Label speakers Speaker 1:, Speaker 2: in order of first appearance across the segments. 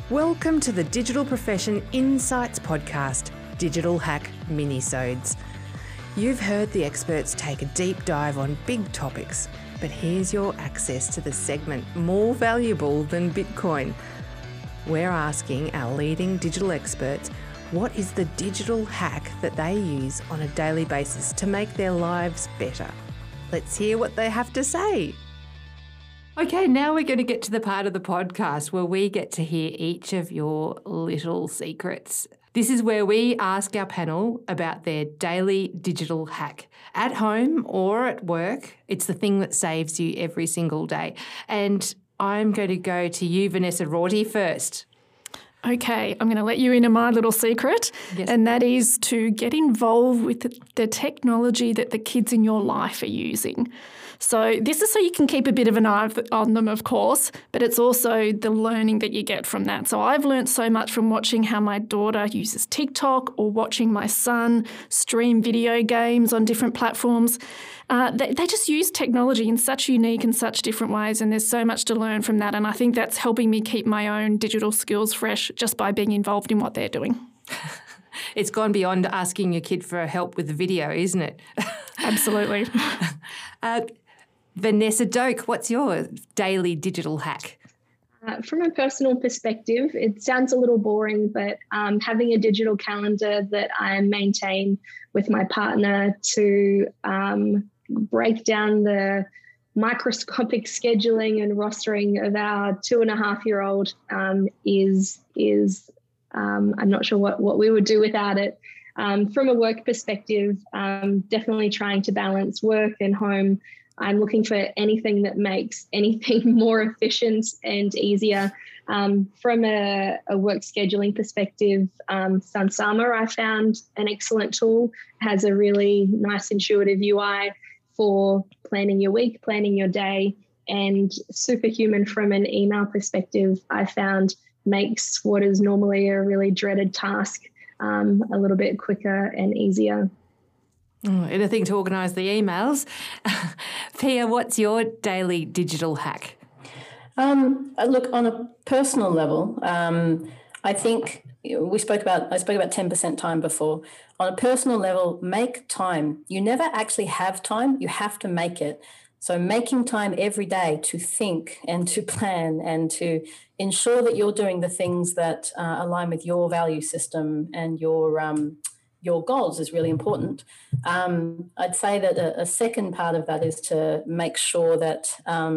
Speaker 1: Welcome to the Digital Profession Insights podcast, Digital Hack Minisodes. You've heard the experts take a deep dive on big topics, but here's your access to the segment more valuable than Bitcoin. We're asking our leading digital experts what is the digital hack that they use on a daily basis to make their lives better. Let's hear what they have to say. Okay, now we're going to get to the part of the podcast where we get to hear each of your little secrets. This is where we ask our panel about their daily digital hack. At home or at work, it's the thing that saves you every single day. And I'm going to go to you, Vanessa Rorty, first.
Speaker 2: Okay, I'm going to let you into my little secret, yes. And that is to get involved with the technology that the kids in your life are using. So this is so you can keep a bit of an eye on them, of course, but it's also the learning that you get from that. So I've learned so much from watching how my daughter uses TikTok or watching my son stream video games on different platforms. They just use technology in such unique and such different ways, and there's so much to learn from that. And I think that's helping me keep my own digital skills fresh just by being involved in what they're doing.
Speaker 1: It's gone beyond asking your kid for help with the video, isn't it?
Speaker 2: Absolutely.
Speaker 1: Vanessa Doak, what's your daily digital hack?
Speaker 3: From a personal perspective, it sounds a little boring, but having a digital calendar that I maintain with my partner to break down the microscopic scheduling and rostering of our 2.5-year-old is I'm not sure what we would do without it. From a work perspective, definitely trying to balance work and home. I'm looking for anything that makes anything more efficient and easier. From a work scheduling perspective, Sunsama I found an excellent tool, has a really nice intuitive UI for planning your week, planning your day, and Superhuman from an email perspective, I found makes what is normally a really dreaded task a little bit quicker and easier.
Speaker 1: Anything to organise the emails. Pia, what's your daily digital hack?
Speaker 4: Look, on a personal level, I think I spoke about 10% time before. On a personal level, make time. You never actually have time. You have to make it. So making time every day to think and to plan and to ensure that you're doing the things that align with your value system and your goals is really important. I'd say that a second part of that is to make sure that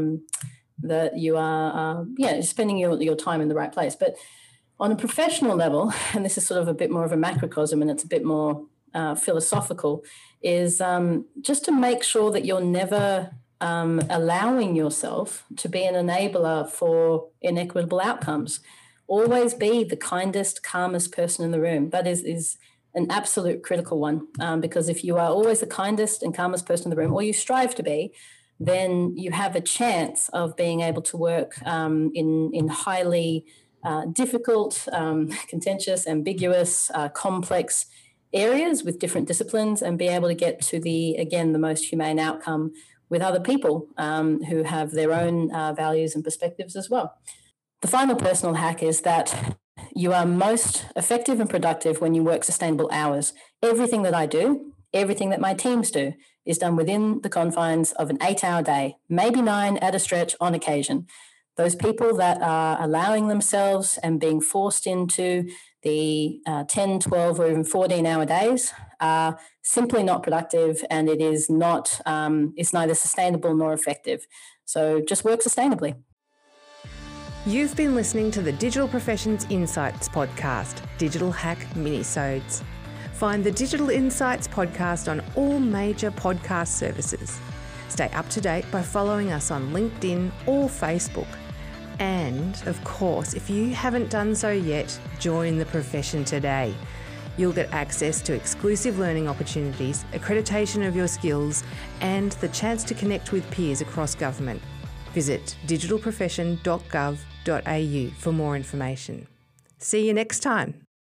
Speaker 4: that you are spending your time in the right place. But on a professional level, and this is sort of a bit more of a macrocosm and it's a bit more philosophical, is just to make sure that you're never allowing yourself to be an enabler for inequitable outcomes. Always be the kindest, calmest person in the room. That is an absolute critical one, because if you are always the kindest and calmest person in the room, or you strive to be, then you have a chance of being able to work in highly difficult, contentious, ambiguous, complex areas with different disciplines and be able to get to the most humane outcome with other people who have their own values and perspectives as well. The final personal hack is that you are most effective and productive when you work sustainable hours. Everything that I do, everything that my teams do, is done within the confines of an 8-hour day, maybe 9 at a stretch on occasion. Those people that are allowing themselves and being forced into the 10, 12, or even 14-hour days are simply not productive, and it is not. It's neither sustainable nor effective. So just work sustainably.
Speaker 1: You've been listening to the Digital Professions Insights podcast, Digital Hack Minisodes. Find the Digital Insights podcast on all major podcast services. Stay up to date by following us on LinkedIn or Facebook. And, of course, if you haven't done so yet, join the profession today. You'll get access to exclusive learning opportunities, accreditation of your skills, and the chance to connect with peers across government. Visit digitalprofession.gov.au for more information. See you next time.